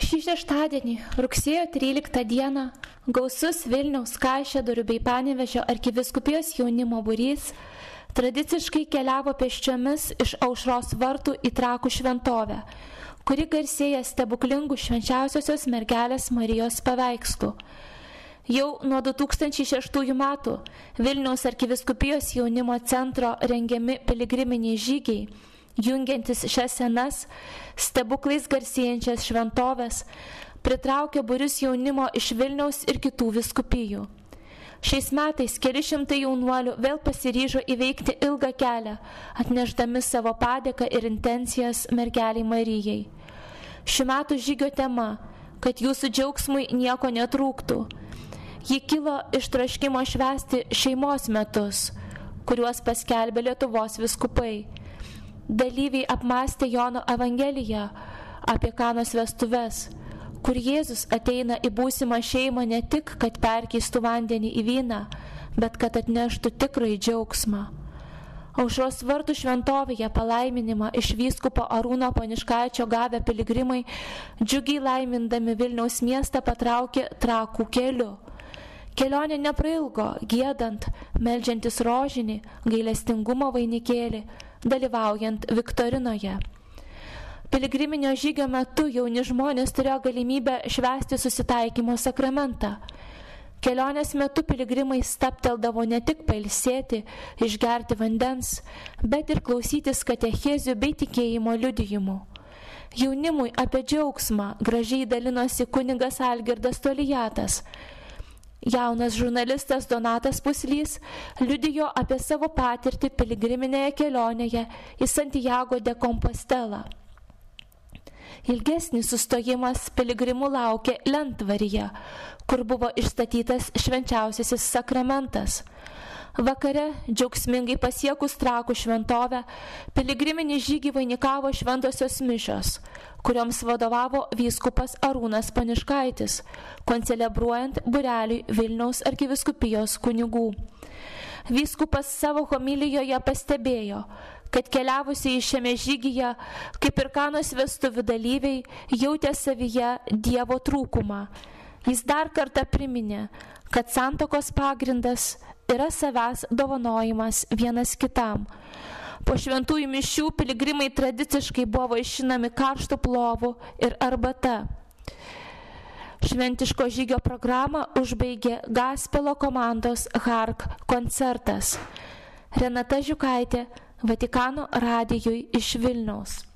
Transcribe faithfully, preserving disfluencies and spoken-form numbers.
Šį šeštadienį, rugsėjo tryliktą dieną, gausus Vilniaus, Kaišiadorių bei Panevėžio arkivyskupijos jaunimo būrys tradiciškai keliavo pėsčiomis iš Aušros vartų į Trakų šventovę, kuri garsėja stebuklingų švenčiausiosios mergelės Marijos paveikslų. Jau nuo du tūkstančiai šeštųjų metų Vilniaus arkivyskupijos jaunimo centro rengiami piligriminiai žygiai, jungiantis šias senas, stebuklais garsėjančias šventovės, pritraukė būrius jaunimo iš Vilniaus ir kitų vyskupijų. Šiais metais keli šimtai jaunuolių vėl pasiryžo įveikti ilgą kelią, atnešdami savo padėką ir intencijas mergeliai Marijai. Šių metų žygio tema, kad jūsų džiaugsmui nieko netrūktų. Ji kilo iš troškimo švęsti šeimos metus, kuriuos paskelbė Lietuvos vyskupai. Dalyviai apmąstė Jono Evangeliją apie Kanos vestuves, kur Jėzus ateina į būsimą šeimą ne tik, kad perkeistų vandenį į vyną, bet kad atneštų tikrąjį džiaugsmą. Aušros vartų šventovėje palaiminimą iš vyskupo Arūno Poniškaičio gavę piligrimai, džiugiai laimindami Vilniaus miestą, patraukė Trakų keliu. Kelionė neprailgo, giedant, meldžiantis rožinį, gailestingumo vainikėlį, dalyvaujant viktorinoje. Piligriminio žygio metu jauni žmonės turėjo galimybę švęsti susitaikymo sakramentą. Kelionės metu piligrimai stabteldavo ne tik pailsėti, išgerti vandens, bet ir klausytis katechezių bei tikėjimo liudijimų. Jaunimui apie džiaugsmą gražiai dalinosi kunigas Algirdas Tolijatas. Jaunas žurnalistas Donatas Puslys liudijo apie savo patirtį piligriminėje kelionėje į Santiago de Compostelą. Ilgesnis sustojimas piligrimų laukė Lentvaryje, kur buvo išstatytas švenčiausiasis sakramentas. Vakare, džiaugsmingai pasiekus Trakų šventovę, piligriminį žygį vainikavo šventosios mišios, kurioms vadovavo vyskupas Arūnas Poniškaitis, koncelebruojant būreliui Vilniaus arkivyskupijos kunigų. Vyskupas savo homilijoje pastebėjo, kad keliavusiai šiame žygyje, kaip ir Kanos vestuvių dalyviai, jautė savyje Dievo trūkumą. Jis dar kartą priminė, kad santuokos pagrindas yra savęs dovanojimas vienas kitam. Po šventųjų mišių piligrimai tradiciškai buvo vaišinami karštų plovų ir arbata. Šventiško žygio programą užbaigė Gaspelo komandos Hark koncertas. Renata Žiukaitė, Vatikano radijui iš Vilniaus.